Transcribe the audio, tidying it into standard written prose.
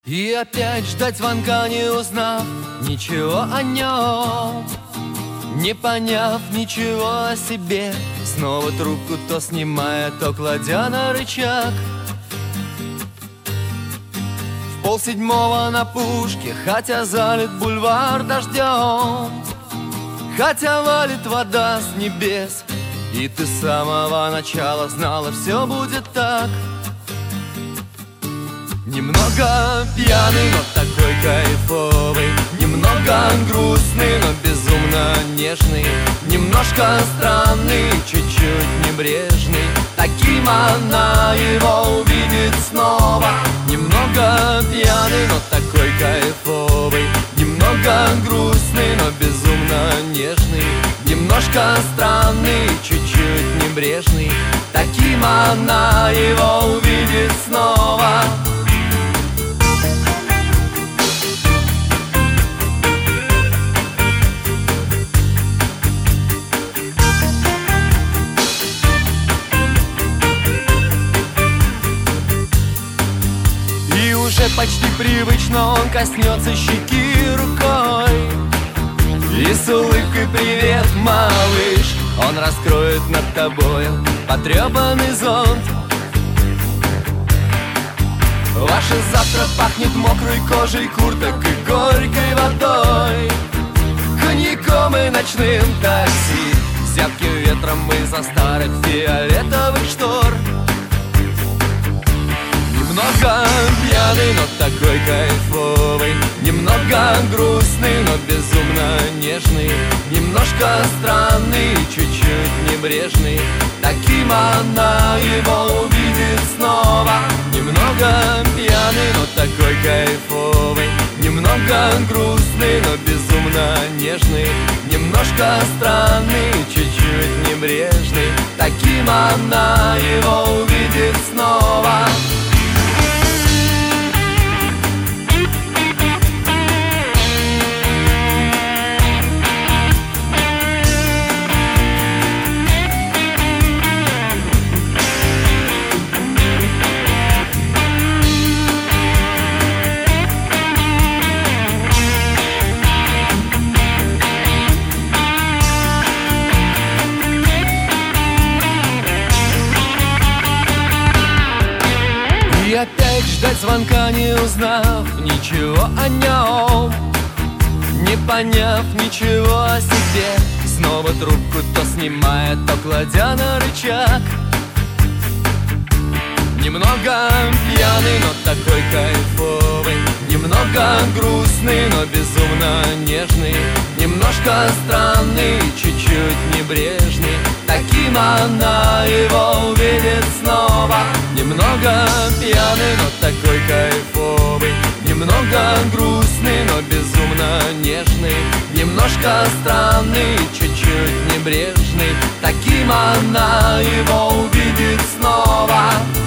И опять ждать звонка, не узнав ничего о нем, не поняв ничего о себе. Снова трубку то снимая, то кладя на рычаг. В 6:30 на пушке, хотя залит бульвар дождем, хотя валит вода с небес, и ты с самого начала знала, все будет так. Немного пьяный, но такой кайфовый, немного грустный, но безумно нежный, немножко странный, чуть-чуть небрежный. Таким она его увидит снова. Немного пьяный, но такой кайфовый, немного грустный, но безумно нежный, немножко странный, чуть-чуть небрежный. Таким она его увидит снова. Уже почти привычно он коснется щеки рукой и с улыбкой «Привет, малыш!» он раскроет над тобою потрепанный зонт. Ваше завтра пахнет мокрой кожей курток и горькой водой, коньяком и ночным такси, зябким ветром из-за старых фиолетовых штор. Немного пьяный, но такой кайфовый, немного грустный, но безумно нежный, немножко странный, чуть-чуть небрежный. Таким она его увидит снова. Немного пьяный, но такой кайфовый, немного грустный, но безумно нежный, немножко странный, чуть-чуть небрежный. Таким она его увидит снова. И опять ждать звонка, не узнав ничего о нем, не поняв ничего о себе. Снова трубку то снимая, то кладя на рычаг. Немного пьяный, но такой кайфовый, немного грустный, но безумно нежный, немножко странный, чуть-чуть небрежный. Таким она его увидит снова. Немного пьяный, но такой кайфовый, немного грустный, но безумно нежный, немножко странный, чуть-чуть небрежный. Таким она его увидит снова.